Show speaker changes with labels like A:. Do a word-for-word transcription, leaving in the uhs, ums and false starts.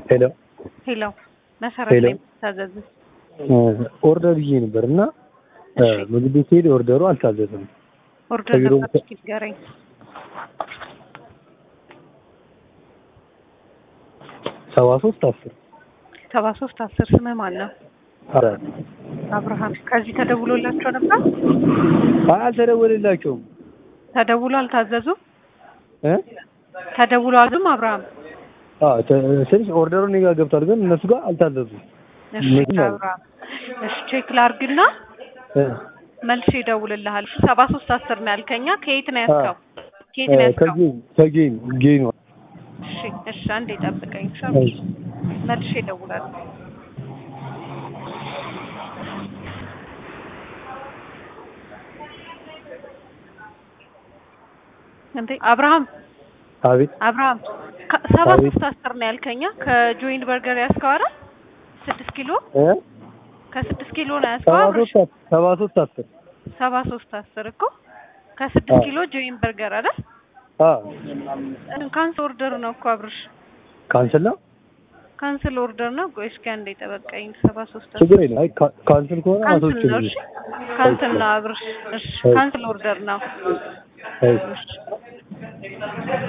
A: ሄሎ
B: ሄሎ መሰረት ላይ ታዘዝ
A: ኦርደር ይዤ ነበርና ምግብ ቤት ሄደ ኦርደሩ አልታዘዘም።
B: ኦርደር ተጠቅቂ ጋረኝ
A: ሰባ ሶስት አስር
B: ሰባ ሶስት አስር ስም ማለት ነው። አብርሃም ከዚህ ተደውሎላቸው ነበር?
A: አይ አልተደወለላቸውም።
B: ተደውሎ አልታዘዙ
A: እ
B: ተደውሎ አዝም አብርሃም
A: አዎ ስለዚህ ኦርደሩን ነው ገብቷል፣ ግን እነሱ ጋር አልታዘዙም።
B: እሺ አብርሃም እሺ ቼክ ላርግና እ መልሼ እደውልልሃለሁ። ሰባ ሶስት አስር ነው ያልከኛ። ከየት ነው ያስከው? ከየት ነው ያስከው?
A: ከጌን ከጌን ጌን ነው።
B: እሺ እሺ አንዴ ጠብቀኝ። መልሼ እደውላለሁ። እንዴ አብርሃም
A: አቤት
B: አብርሃም ሰባ ሶስት አስር ነው ያልከኛ። ከጆይንት በርገር ያስከው አይደል? ስድስት ኪሎ
A: እ
B: ከስድስት ኪሎ ነው ያስከው።
A: ሰባ ሶስት አስር
B: ሰባ ሶስት አስር እኮ ከስድስት ኪሎ ጆይንት በርገር አይደል?
A: አዎ
B: ካንስል ኦርደር ነው እኮ አብርሽ።
A: ካንስል ነው
B: ካንስል ኦርደር ነው። ቆይ እስኪ አንዴ ጠበቀኝ። ሰባ ሶስት
A: ችግር የለም። አይ ካንስል ከሆነ አሶች
B: ነው። እሺ ካንስል ነው አብርሽ። እሺ ካንስል ኦርደር ነው።
A: እሺ